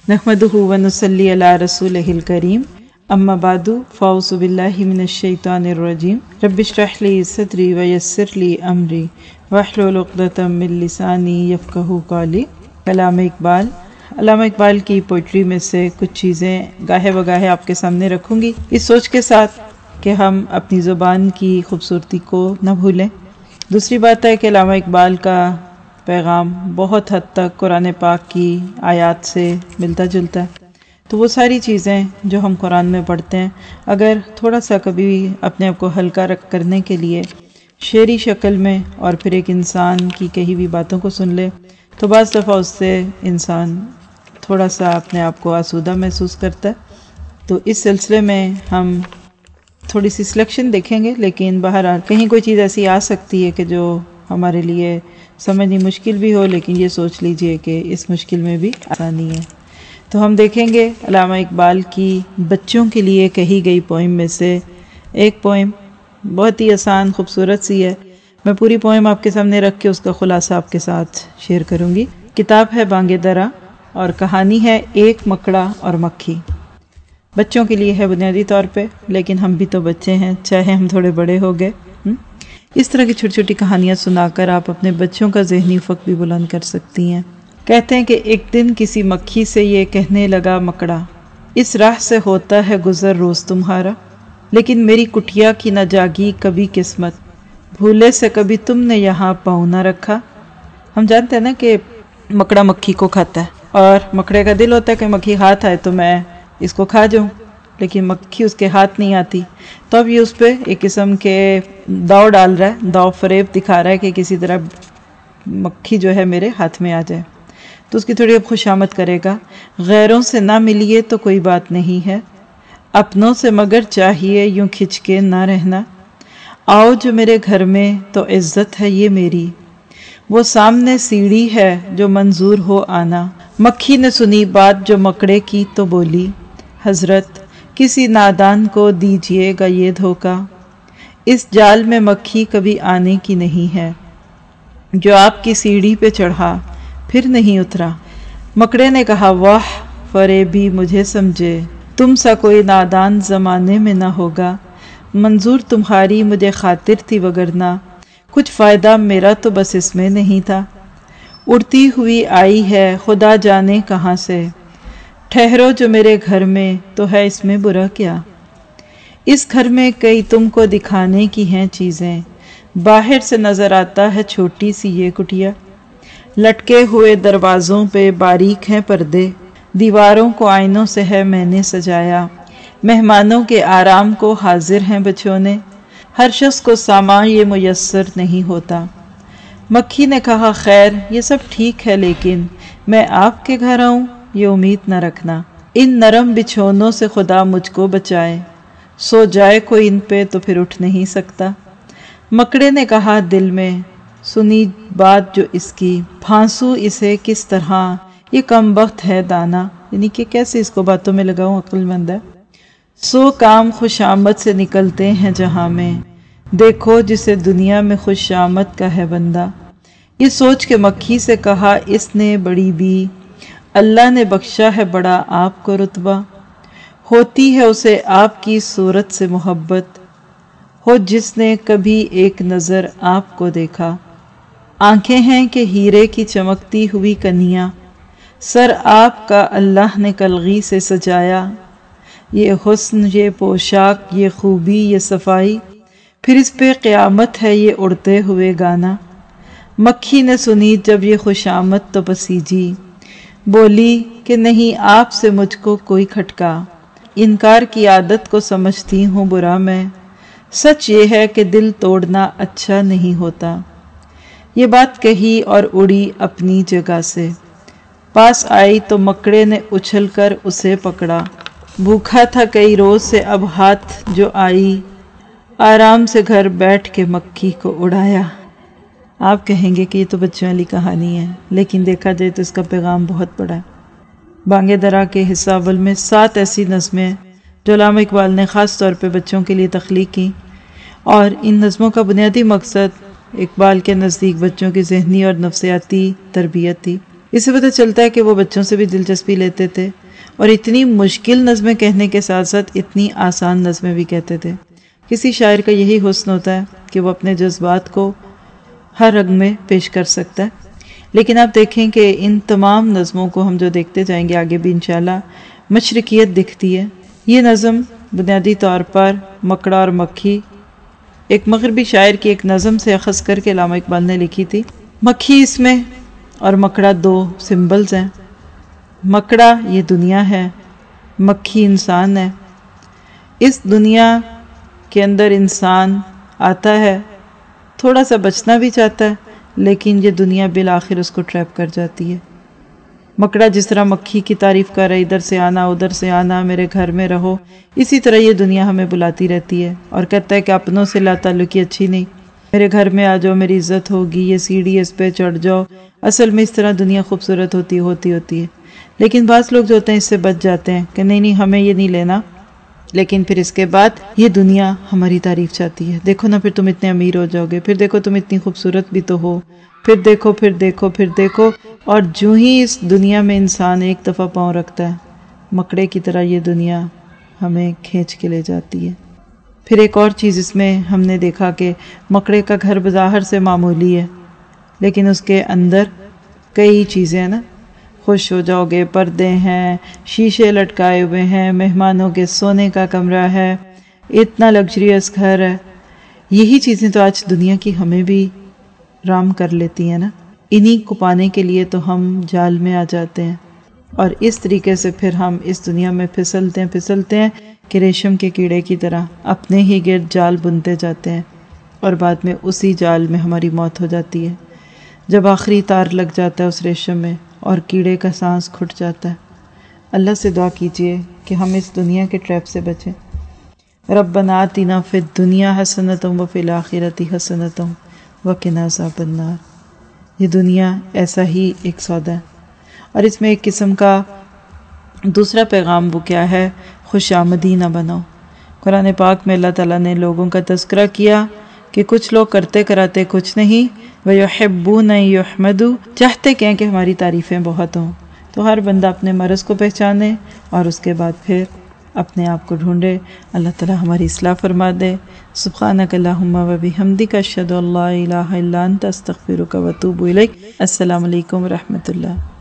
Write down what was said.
नहमदुहु व नुसल्ली अला रसूलिहिल करीम अम्मा बादु फ़ाऊज़ु बिल्लाहि मिनश शैतानिर रजीम रब्बिश्रह ली सदरी व यस्सिर ली अमरी वहलुल उक़दतम मिन लिसानी यफ़क़हू क़ौली। अल्लामा इकबाल की पोइट्री में से कुछ चीज़ें गाहे बगाहे आपके सामने रखूंगी, इस सोच के साथ कि हम अपनी ज़ुबान की खूबसूरती को न भूलें। दूसरी बात है कि अल्लामा इकबाल का पैगाम बहुत हद तक कुरान पाक की आयत से मिलता जुलता है, तो वो सारी चीज़ें जो हम कुरान में पढ़ते हैं, अगर थोड़ा सा कभी अपने आप को हल्का करने के लिए शेरी शक्ल में और फिर एक इंसान की कही हुई बातों को सुन ले तो बाज़ दफ़ा उससे इंसान थोड़ा सा अपने आप को आसूदा महसूस करता है। तो इस सिलसिले में हम थोड़ी सी सिलेक्शन देखेंगे, लेकिन बहरहाल कहीं कोई चीज़ ऐसी आ सकती है कि जो हमारे लिए समझनी मुश्किल भी हो, लेकिन ये सोच लीजिए कि इस मुश्किल में भी आसानी है। तो हम देखेंगे अल्लामा इकबाल की बच्चों के लिए कही गई पोइम में से एक पोइम बहुत ही आसान खूबसूरत सी है। मैं पूरी पोइम आपके सामने रख के उसका खुलासा आपके साथ शेयर करूंगी। किताब है बांगे दरा और कहानी है एक मकड़ा और मक्खी। बच्चों के लिए है बुनियादी तौर पे, लेकिन हम भी तो बच्चे हैं, चाहे हम थोड़े बड़े हो गए। इस तरह की छोटी छोटी कहानियाँ सुनाकर आप अपने बच्चों का ज़हनी उफ़क़ भी बुलंद कर सकती हैं। कहते हैं कि एक दिन किसी मक्खी से ये कहने लगा मकड़ा, इस राह से होता है गुज़र रोज़ तुम्हारा, लेकिन मेरी कुटिया की न जागी कभी किस्मत, भूले से कभी तुमने यहाँ पाँव न रखा। हम जानते हैं ना कि मकड़ा मक्खी को खाता है और मकड़े का दिल होता है कि मक्खी हाथ आए तो मैं इसको खा जाऊं, लेकिन मक्खी उसके हाथ नहीं आती। तो अब ये उस पर एक किस्म के दाव डाल रहा है, दाव फरेब दिखा रहा है कि किसी तरह मक्खी जो है मेरे हाथ में आ जाए। तो उसकी थोड़ी अब खुशामद करेगा, गैरों से ना मिलिए तो कोई बात नहीं है, अपनों से मगर चाहिए यूं खिंच के ना रहना, आओ जो मेरे घर में तो इज्जत है ये मेरी, वो सामने सीढ़ी है जो मंजूर हो आना। मक्खी ने सुनी बात जो मकड़े की तो बोली, हजरत किसी नादान को दीजिएगा ये धोखा, इस जाल में मक्खी कभी आने की नहीं है, जो आपकी सीढ़ी पे चढ़ा फिर नहीं उतरा। मकड़े ने कहा, वाह फरेबी मुझे समझे, तुम सा कोई नादान जमाने में ना होगा, मंजूर तुम्हारी मुझे खातिर थी वगरना, कुछ फ़ायदा मेरा तो बस इसमें नहीं था, उड़ती हुई आई है खुदा जाने कहाँ से, ठहरो जो मेरे घर में तो है इसमें बुरा क्या, इस घर में कई तुमको दिखाने की हैं चीज़ें, बाहर से नज़र आता है छोटी सी ये कुटिया, लटके हुए दरवाज़ों पे बारीक हैं पर्दे, दीवारों को आईनों से है मैंने सजाया, मेहमानों के आराम को हाजिर हैं बचोने, हर शख्स को सामान ये मुयस्सर नहीं होता। मक्खी ने कहा, खैर ये सब ठीक है, लेकिन मैं आपके घर आऊं ये उम्मीद न रखना, इन नरम बिछौनों से खुदा मुझको बचाए, सो जाए कोई इन पे तो फिर उठ नहीं सकता। मकड़े ने कहा दिल में, सुनी बात जो इसकी, फांसू इसे किस तरह, ये कमबख्त है दाना, यानी कि कैसे इसको बातों में लगाऊं, अक्लमंद है। सो काम खुशामद से निकलते हैं जहां में, देखो जिसे दुनिया में खुशामद का है बंदा। ये सोच के मक्खी से कहा इसने बड़ी भी, अल्लाह ने बख्शा है बड़ा आपको रुतबा, होती है उसे आपकी सूरत से मोहब्बत, हो जिसने कभी एक नज़र आपको देखा। आंखें हैं कि हीरे की चमकती हुई कनियाँ, सर आपका अल्लाह ने कलगी से सजाया, ये हुस्न ये पोशाक ये खूबी ये सफाई, फिर इस पे क़यामत है ये उड़ते हुए गाना। मक्खी ने सुनी जब ये खुशामद तो पसीजी, बोली कि नहीं आपसे मुझको कोई खटका, इनकार की आदत को समझती हूँ बुरा मैं, सच ये है कि दिल तोड़ना अच्छा नहीं होता। ये बात कही और उड़ी अपनी जगह से, पास आई तो मकड़े ने उछल कर उसे पकड़ा, भूखा था कई रोज से अब हाथ जो आई, आराम से घर बैठ के मक्खी को उड़ाया। आप कहेंगे कि ये तो बच्चों वाली कहानी है, लेकिन देखा जाए तो इसका पैगाम बहुत बड़ा है। बांगे दरा के हिस्सा अव्वल में 7 ऐसी नज़में जो अल्लामा इकबाल ने ख़ास तौर पे बच्चों के लिए तख्लीक की, और इन नज़मों का बुनियादी मकसद इकबाल के नज़दीक बच्चों की ज़हनी और नफ्सियाती तरबियत थी। اس سے پتہ چلتا ہے کہ وہ بچوں سے بھی دلچسپی لیتے تھے اور اتنی مشکل نظمیں کہنے کے ساتھ ساتھ اتنی آسان نظمیں بھی کہتے تھے۔ کسی شاعر کا یہی حسن ہوتا ہے کہ وہ اپنے جذبات کو ہر رنگ میں پیش کر سکتا ہے۔ لیکن آپ دیکھیں کہ ان تمام نظموں کو ہم جو دیکھتے جائیں گے آگے بھی انشاءاللہ مشرقیت دکھتی ہے۔ یہ نظم بنیادی طور پر مکڑا اور مکھی، ایک مغربی شاعر کی ایک نظم سے اخذ کر کے علامہ اقبال نے لکھی تھی۔ مکھی اس میں اور مکڑا دو سمبلز ہیں۔ مکڑا یہ دنیا ہے، مکھی انسان ہے۔ اس دنیا کے اندر انسان آتا ہے، تھوڑا سا بچنا بھی چاہتا ہے، لیکن یہ دنیا بالآخر اس کو ٹریپ کر جاتی ہے۔ مکڑا جس طرح مکھی کی تعریف کر رہا ہے، ادھر سے آنا ادھر سے آنا، میرے گھر میں رہو، اسی طرح یہ دنیا ہمیں بلاتی رہتی ہے اور کہتا ہے کہ اپنوں سے لا تعلقی اچھی نہیں، میرے گھر میں آ جاؤ، میری عزت ہوگی، یہ سیڑھی اس پہ چڑھ جاؤ۔ اصل میں اس طرح دنیا خوبصورت ہوتی ہے، لیکن بعض لوگ جو ہوتے ہیں اس سے بچ جاتے ہیں کہ نہیں ہمیں یہ نہیں لینا، لیکن پھر اس کے بعد یہ دنیا ہماری تعریف چاہتی ہے۔ دیکھو نا، پھر تم اتنے امیر ہو جاؤ گے، پھر دیکھو تم اتنی خوبصورت بھی تو ہو، پھر دیکھو، اور جو ہی اس دنیا میں انسان ایک دفعہ پاؤں رکھتا ہے، مکڑے کی طرح یہ دنیا ہمیں کھینچ کے لے جاتی ہے۔ پھر ایک اور چیز اس میں ہم نے دیکھا کہ مکڑے کا گھر بظاہر سے معمولی ہے، لیکن اس کے اندر کئی چیزیں ہیں نا، خوش ہو جاؤ گے، پردے ہیں، شیشے لٹکائے ہوئے ہیں، مہمانوں کے سونے کا کمرہ ہے، اتنا لگژریس گھر ہے۔ یہی چیزیں تو آج دنیا کی ہمیں بھی رام کر لیتی ہیں نا۔ انہی کو پانے کے لیے تو ہم جال میں آ جاتے ہیں، اور اس طریقے سے پھر ہم اس دنیا میں پھسلتے ہیں کہ ریشم کے کیڑے کی طرح اپنے ہی گرد جال بنتے جاتے ہیں، اور بعد میں اسی جال میں ہماری موت ہو جاتی ہے جب آخری تار لگ جاتا ہے اس ریشم میں اور کیڑے کا سانس کھٹ جاتا ہے۔ اللہ سے دعا کیجئے کہ ہم اس دنیا کے ٹریپ سے بچیں۔ ربنا آتنا فی الدنیا حسنۃ وفی الآخرۃ حسنۃ وقنا عذاب النار۔ یہ دنیا ایسا ہی ایک سودا ہے، اور اس میں ایک قسم کا دوسرا پیغام وہ کیا ہے، خوش آمدی نہ بنو۔ قرآن پاک میں اللہ تعالیٰ نے لوگوں کا تذکرہ کیا کہ کچھ لوگ کرتے کراتے کچھ نہیں، وَيُحِبُّونَ يُحْمَدُوا، چاہتے کہ ہماری تعریفیں بہت ہوں۔ تو ہر بندہ اپنے مرض کو پہچانے اور اس کے بعد پھر اپنے آپ کو ڈھونڈے۔ اللہ تعالیٰ ہماری اصلاح فرما دے۔ سبحانک اللہم و بحمدک، اشہد ان لا الہ الا انت، استغفرک و اتوب الیک۔ السلام علیکم ورحمۃ اللہ۔